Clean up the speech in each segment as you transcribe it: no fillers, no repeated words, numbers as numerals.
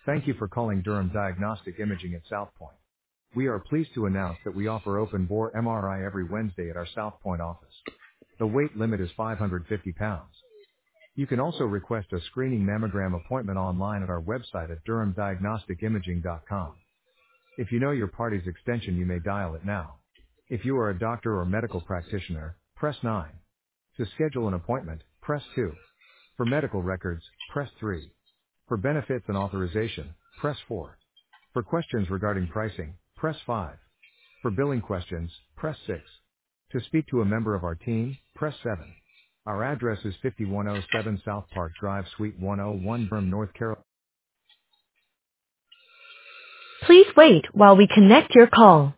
Thank you for calling Durham Diagnostic Imaging at South Point. We are pleased to announce that we offer open bore MRI every Wednesday at our South Point office. The weight limit is 550 pounds. You can also request a screening mammogram appointment online at our website at durhamdiagnosticimaging.com. If you know your party's extension, you may dial it now. If you are a doctor or medical practitioner, press 9. To schedule an appointment, press 2. For medical records, press 3. For benefits and authorization, press 4. For questions regarding pricing, press 5. For billing questions, press 6. To speak to a member of our team, press 7. Our address is 5107 South Park Drive, Suite 101, Durham, North Carolina. Please wait while we connect your call.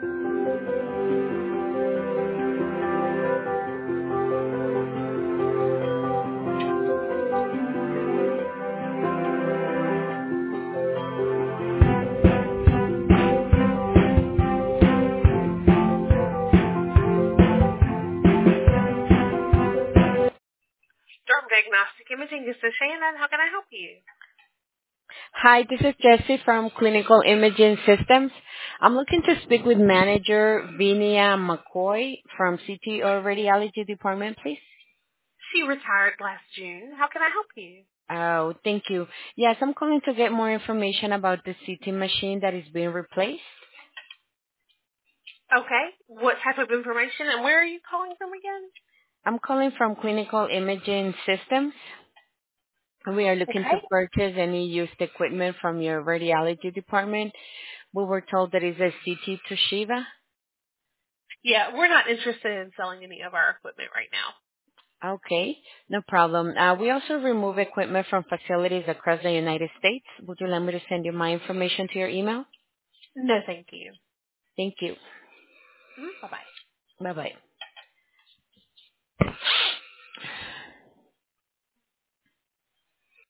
Durham Diagnostic Imaging, this is Shannon. How can I help you? Hi, this is Jessie from Clinical Imaging Systems. I'm looking to speak with manager Vinia McCoy from CT or Radiology Department, please. She retired last June. How can I help you? Oh, thank you. Yes, I'm calling to get more information about the CT machine that is being replaced. Okay. What type of information and where are you calling from again? I'm calling from Clinical Imaging Systems. We are looking to Okay. purchase any used equipment from your radiology department. We were told that it's a CT Toshiba. Yeah, we're not interested in selling any of our equipment right now. Okay, no problem. We also remove equipment from facilities across the United States. Would you like me to send you my information to your email? No, thank you. Thank you. Bye-bye. Bye-bye.